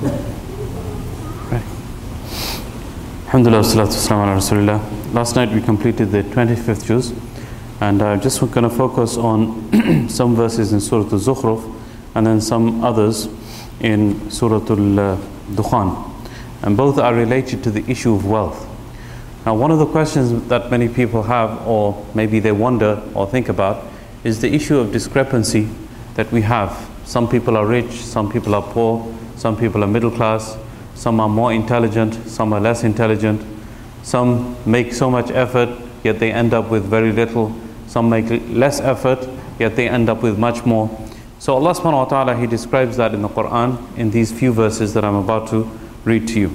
Alhamdulillah, salatu wassalamu ala rasulillah. Last night we completed the 25th juz, and I'm just going to focus on some verses in Surah Al-Zukhruf and then some others in Surah Al-Dukhan. And both are related to the issue of wealth. Now, one of the questions that many people have, or maybe they wonder or think about, is the issue of discrepancy that we have. Some people are rich, some people are poor, some people are middle class, some are more intelligent, some are less intelligent, some make so much effort, yet they end up with very little, some make less effort, yet they end up with much more. So Allah subhanahu wa ta'ala, He describes that in the Quran in these few verses that I'm about to read to you.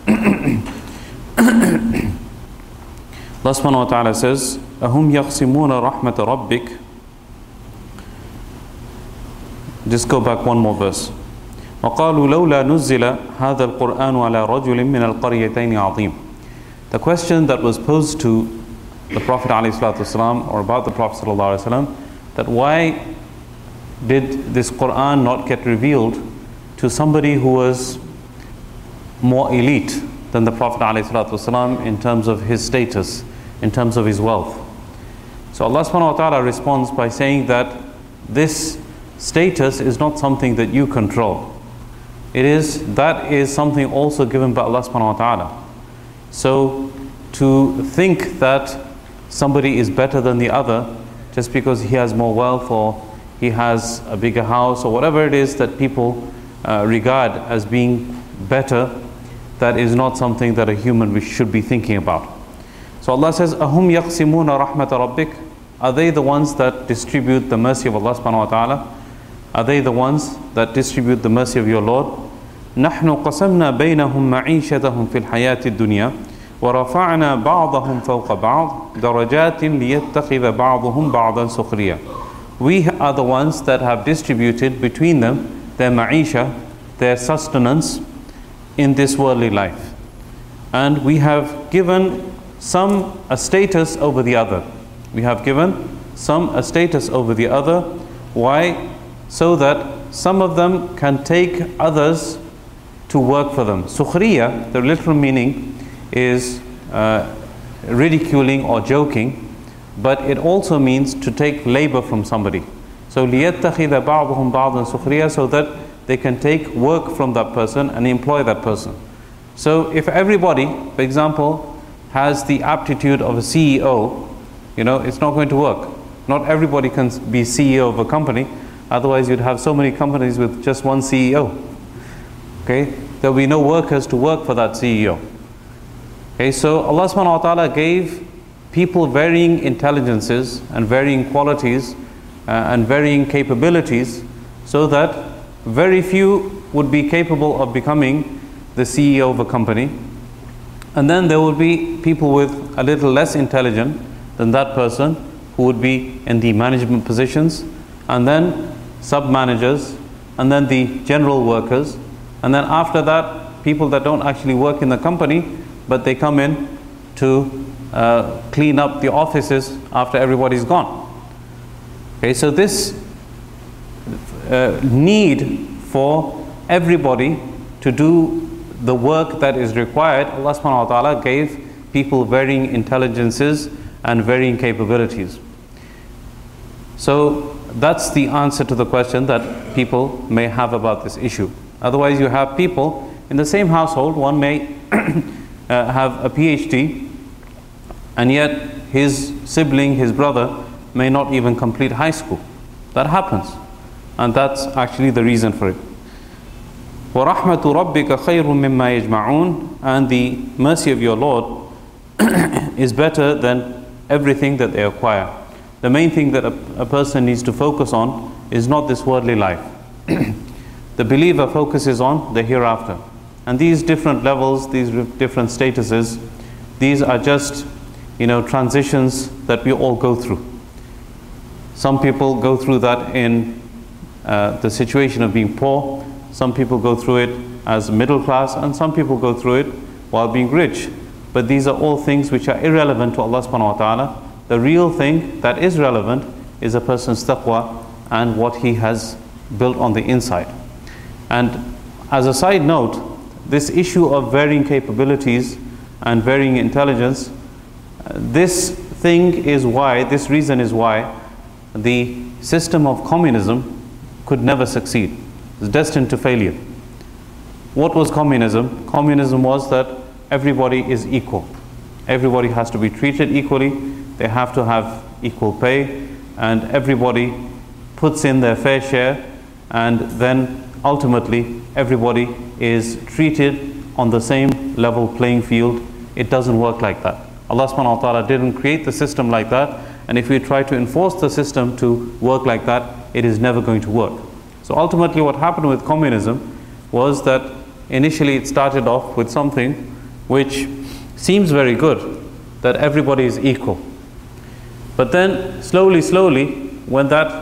Allah subhanahu wa ta'ala says, أَهُمْ يَقْسِمُونَ رَحْمَةَ رَبِّكَ. Just go back one more verse. وَقَالُوا لَوْلَا نُزِّلَ هَذَا الْقُرْآنُ عَلَى رَجُلٍ مِّنَ الْقَرْيَتَيْنِ عَظِيمٍ. The question that was posed to the Prophet ﷺ, or about the Prophet ﷺ, that why did this Qur'an not get revealed to somebody who was more elite than the Prophet ﷺ in terms of his status, in terms of his wealth? So Allah subhanahu wa ta'ala responds by saying that this status is not something that you control. That is something also given by Allah subhanahu wa ta'ala. So to think that somebody is better than the other just because he has more wealth or he has a bigger house or whatever it is that people regard as being better, that is not something that a human should be thinking about. So Allah says, أَهُمْ يَقْسِمُونَ رَحْمَةَ رَبِّكَ. Are they the ones that distribute the mercy of Allah subhanahu wa ta'ala? Are they the ones that distribute the mercy of your Lord? نحن قسمنا بينهم معيشتهم في الحياة الدنيا ورفعنا بعضهم فوق بعض درجات ليتخذ بعضهم بعضا سخريا. We are the ones that have distributed between them their ma'isha, their sustenance in this worldly life. And we have given some a status over the other. We have given some a status over the other. Why? So that some of them can take others to work for them. Sukhriya, the literal meaning is ridiculing or joking, but it also means to take labor from somebody. So لِيَتَّخِذَ بَعْضُهُمْ بَعْضًا سُخْرِيًا, so that they can take work from that person and employ that person. So if everybody, for example, has the aptitude of a CEO, it's not going to work. Not everybody can be CEO of a company, otherwise you'd have so many companies with just one CEO. Okay, there will be no workers to work for that CEO. Okay, so Allah subhanahu wa ta'ala gave people varying intelligences and varying qualities and varying capabilities, so that very few would be capable of becoming the CEO of a company. And then there would be people with a little less intelligent than that person who would be in the management positions, and then sub-managers, and then the general workers. And then after that, people that don't actually work in the company, but they come in to clean up the offices after everybody's gone. Okay, so this need for everybody to do the work that is required, Allah subhanahu wa ta'ala gave people varying intelligences and varying capabilities. So that's the answer to the question that people may have about this issue. Otherwise, you have people in the same household, one may have a PhD, and yet his sibling, his brother, may not even complete high school. That happens, and that's actually the reason for it. وَرَحْمَةُ رَبِّكَ خَيْرٌ مِمَّا يَجْمَعُونَ. And the mercy of your Lord is better than everything that they acquire. The main thing that a person needs to focus on is not this worldly life. The believer focuses on the hereafter. And these different levels, these different statuses, these are just, transitions that we all go through. Some people go through that in the situation of being poor. Some people go through it as middle class, and some people go through it while being rich. But these are all things which are irrelevant to Allah subhanahu wa ta'ala. The real thing that is relevant is a person's taqwa and what he has built on the inside. And As a side note, this issue of varying capabilities and varying intelligence, this reason is why the system of communism could never succeed. It's destined to failure. What was communism? Communism was that everybody is equal. Everybody has to be treated equally. They have to have equal pay, and everybody puts in their fair share, and then ultimately everybody is treated on the same level playing field. It doesn't work like that. Allah subhanahu wa ta'ala didn't create the system like that, and if we try to enforce the system to work like that, it is never going to work. So ultimately what happened with communism was that initially it started off with something which seems very good, that everybody is equal. But then slowly, when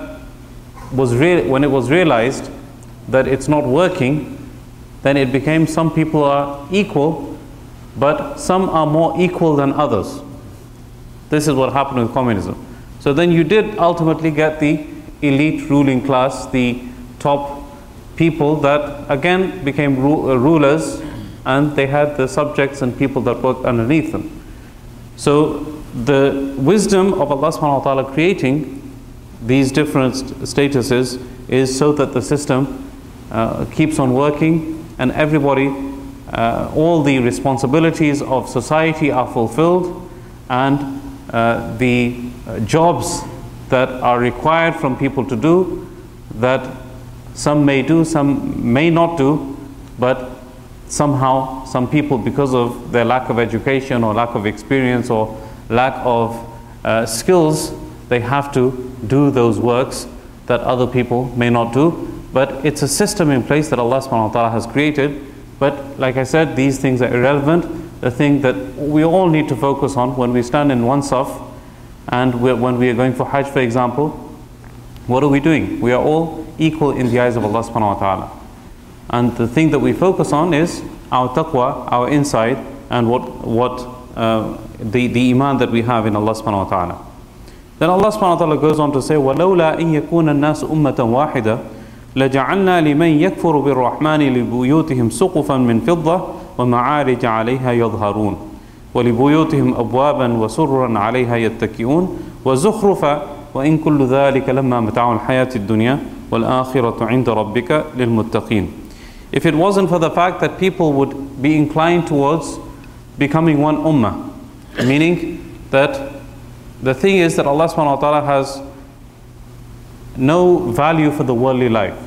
it was realized that it's not working, then it became some people are equal, but some are more equal than others. This is what happened with communism. So then you did ultimately get the elite ruling class, the top people that again became rulers, and they had the subjects and people that worked underneath them. So the wisdom of Allah subhanahu wa ta'ala creating these different statuses is so that the system keeps on working, and everybody, all the responsibilities of society are fulfilled, and the jobs that are required from people to do, that some may do, some may not do, but somehow some people, because of their lack of education or lack of experience or lack of skills, they have to do those works that other people may not do. But it's a system in place that Allah subhanahu wa ta'ala has created. But like I said, these things are irrelevant. The thing that we all need to focus on when we stand in one saf, and when we are going for Hajj, for example, what are we doing? We are all equal in the eyes of Allah subhanahu wa ta'ala. And the thing that we focus on is our taqwa, our insight, and the iman that we have in Allah subhanahu wa ta'ala. Then Allah subhanahu wa ta'ala goes on to say, وَلَوْلَا إِن يَكُونَ النَّاسُ أُمَّةً وَاحِدَةً لَجَعَلْنَا لِمَن يَكْفُرُ بِالرَّحْمَنِ لِبُيُوتِهِمْ سُقُفًا مِّن فِضَّةٍ وَمَعَارِجَ عَلَيْهَا يَظْهَرُونَ وَلِبُيُوتِهِمْ أَبْوَابًا وَسُرُرًا عَلَيْهَا يَتَّكِئُونَ وَزُخْرُفًا وَإِن كُلُّ ذَلِكَ لَمَّا مَتَاعُ الْحَيَاةِ الدُّنْيَا وَالْآخِرَةُ عِندَ رَبِّكَ لِلْمُتَّقِينَ. If it wasn't for the fact that people would be inclined towards becoming one ummah, meaning that the thing is that Allah subhanahu wa ta'ala has no value for the worldly life.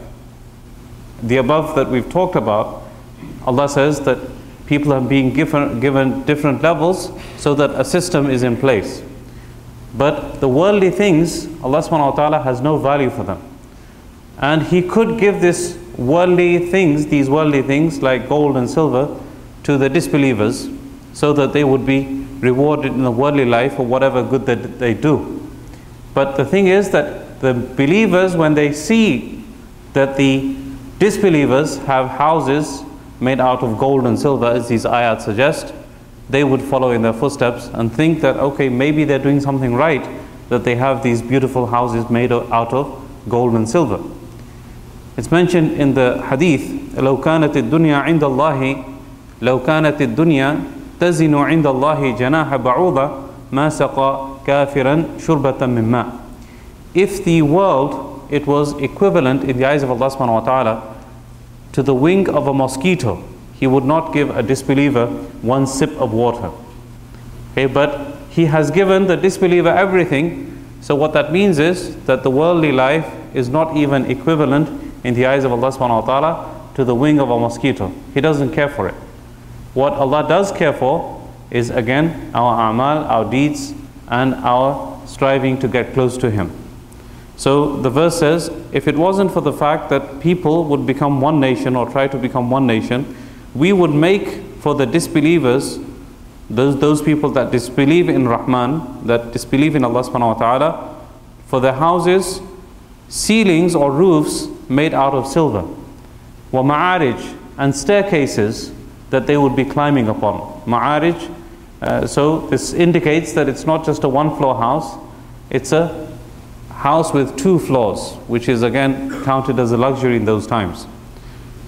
The above that we've talked about, Allah says that people are being given different levels so that a system is in place. But the worldly things, Allah subhanahu wa ta'ala has no value for them. And He could give these worldly things like gold and silver to the disbelievers so that they would be rewarded in the worldly life for whatever good that they do. But the thing is that the believers, when they see that the disbelievers have houses made out of gold and silver, as these ayat suggest, they would follow in their footsteps and think that, okay, maybe they're doing something right, that they have these beautiful houses made out of gold and silver. It's mentioned in the hadith, لو كانت الدنيا عند الله لو كانت الدنيا تزن عند الله جناح بعوضة ما سقى كافرا شربة من ماء. If the world, it was equivalent in the eyes of Allah subhanahu wa ta'ala to the wing of a mosquito, He would not give a disbeliever one sip of water. Okay, but He has given the disbeliever everything. So what that means is that the worldly life is not even equivalent in the eyes of Allah subhanahu wa ta'ala to the wing of a mosquito. He doesn't care for it. What Allah does care for is again our a'mal, our deeds, and our striving to get close to Him. So the verse says, if it wasn't for the fact that people would become one nation or try to become one nation, we would make for the disbelievers, those people that disbelieve in Rahman, that disbelieve in Allah subhanahu wa ta'ala, for their houses, ceilings or roofs made out of silver. Wa ma'arij, and staircases that they would be climbing upon. Ma'arij, so this indicates that it's not just a one-floor house, it's a house with 2 floors, which is again counted as a luxury in those times.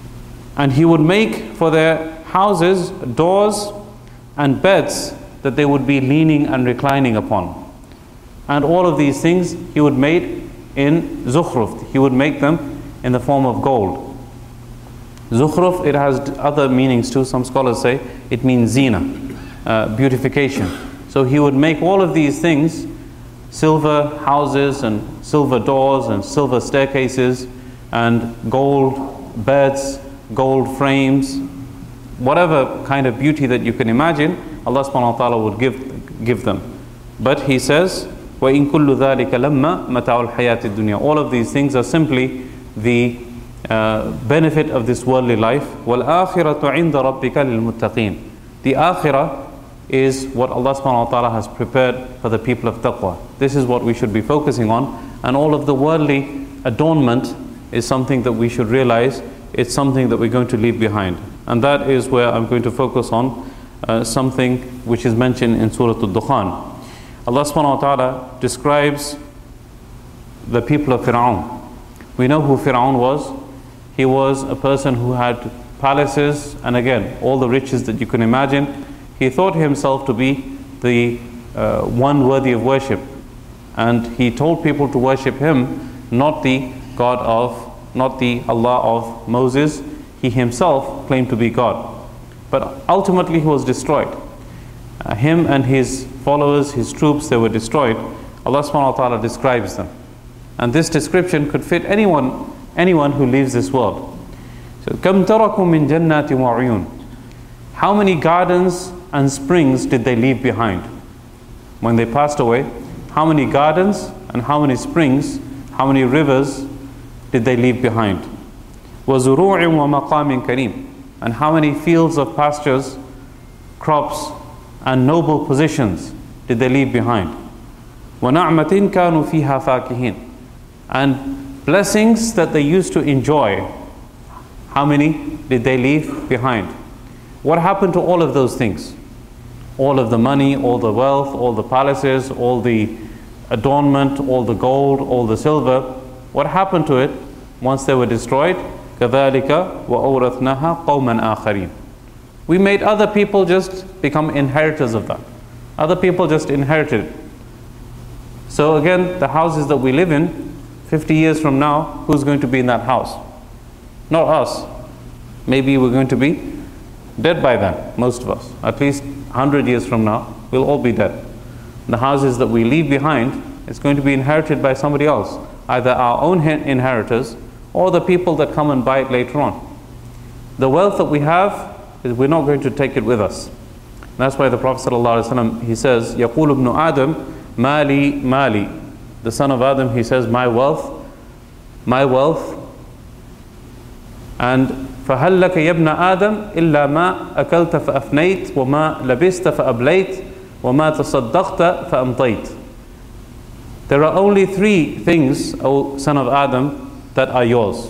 And He would make for their houses doors and beds that they would be leaning and reclining upon. And all of these things He would make in zukhruf. He would make them in the form of gold. Zukhruf, it has other meanings too. Some scholars say it means zina, beautification. So He would make all of these things, silver houses and silver doors and silver staircases and gold beds, gold frames, whatever kind of beauty that you can imagine, Allah subhanahu wa ta'ala would give them. But He says, وَإِن كُلُّ ذَلِكَ لَمَّا مَتَاعُ الْحَيَاةِ الدُّنْيَا. All of these things are simply the benefit of this worldly life. وَالْآخِرَةُ عِنْدَ رَبِّكَ لِلْمُتَّقِينَ. The akhirah is what Allah subhanahu wa ta'ala has prepared for the people of taqwa. This is what we should be focusing on, and all of the worldly adornment is something that we should realize it's something that we're going to leave behind. And that is where I'm going to focus on something which is mentioned in Surah Al-Dukhan. Allah subhanahu wa ta'ala describes the people of Fir'aun. We know who Fir'aun was. He was a person who had palaces and again all the riches that you can imagine. He thought himself to be the one worthy of worship, and he told people to worship him, not the Allah of Moses. He himself claimed to be God, but ultimately he was destroyed. Him and his followers, his troops, they were destroyed. Allah subhanahu wa ta'ala describes them, and this description could fit anyone who leaves this world. So, كَمْ تَرَكُوا مِنْ جَنَّاتٍ وَعُيُونٍ. How many gardens and springs did they leave behind? When they passed away, how many gardens and how many springs, how many rivers did they leave behind? وَزُرُوعٍ وَمَقَامٍ كَرِيمٍ. And how many fields of pastures, crops, and noble positions did they leave behind? وَنَعْمَةٍ كَانُوا فِيهَا فَاكِهِينَ. And blessings that they used to enjoy, how many did they leave behind? What happened to all of those things? All of the money, all the wealth, all the palaces, all the adornment, all the gold, all the silver. What happened to it once they were destroyed? كَذَلِكَ وَأَوْرَثْنَاهَا قَوْمًا آخَرِينَ. We made other people just become inheritors of that. Other people just inherited it. So again, the houses that we live in, 50 years from now, who's going to be in that house? Not us. Maybe we're going to be dead by then, most of us. At least 100 years from now, we'll all be dead. The houses that we leave behind is going to be inherited by somebody else, either our own inheritors or the people that come and buy it later on. The wealth that we have, we're not going to take it with us. That's why the Prophet ﷺ, he says, يَقُولُ ابْنُ آدَمْ مَالِي مَالِي. The son of Adam, he says, my wealth, my wealth. And فَهَلْ لَكَ يَبْنَ آدَمْ إِلَّا مَا أَكَلْتَ فَأَفْنَيْتَ وَمَا لَبِسْتَ فَأَبْلَيْتَ وَمَا تَصَدَّقْتَ فَأَمْطَيْتَ. There are only three things, O son of Adam, that are yours.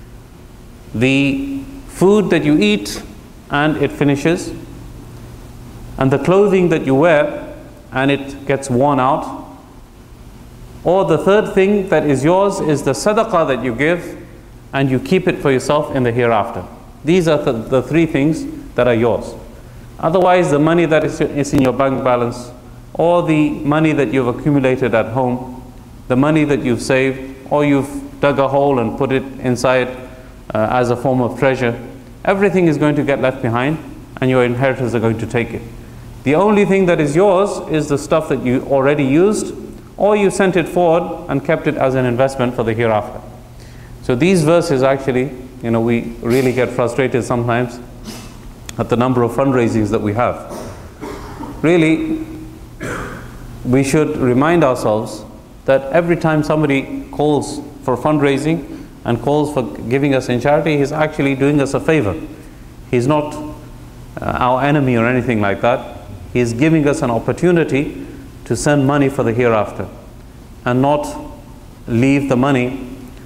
The food that you eat and it finishes, and the clothing that you wear and it gets worn out, or the third thing that is yours is the sadaqah that you give and you keep it for yourself in the hereafter. These are the three things that are yours. Otherwise, the money that is in your bank balance, or the money that you've accumulated at home, the money that you've saved, or you've dug a hole and put it inside as a form of treasure, everything is going to get left behind and your inheritors are going to take it. The only thing that is yours is the stuff that you already used, or you sent it forward and kept it as an investment for the hereafter. So these verses actually, we really get frustrated sometimes at the number of fundraisings that we have. Really, we should remind ourselves that every time somebody calls for fundraising and calls for giving us in charity, he's actually doing us a favor. He's not our enemy or anything like that. He's giving us an opportunity to send money for the hereafter and not leave the money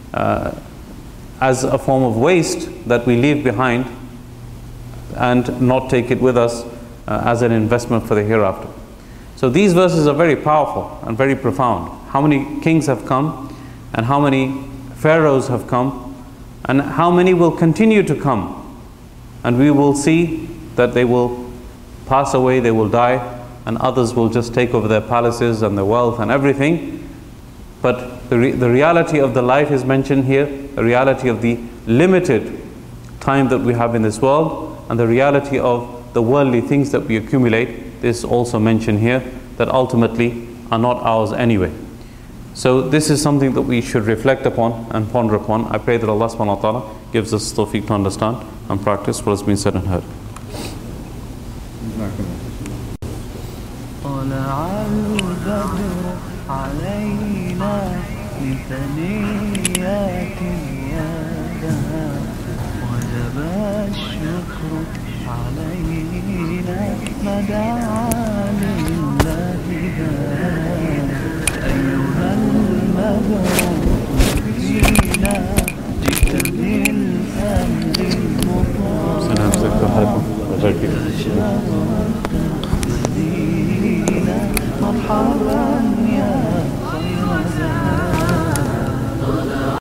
as a form of waste that we leave behind and not take it with us as an investment for the hereafter. So these verses are very powerful and very profound. How many kings have come, and how many pharaohs have come, and how many will continue to come and we will see that they will pass away, they will die, and others will just take over their palaces and their wealth and everything. But the reality of the life is mentioned here, the reality of the limited time that we have in this world, and the reality of the worldly things that we accumulate. This is also mentioned here, that ultimately are not ours anyway. So this is something that we should reflect upon and ponder upon. I pray that Allah subhanahu wa ta'ala gives us tawfiq to understand and practice what has been said and heard. مرحبا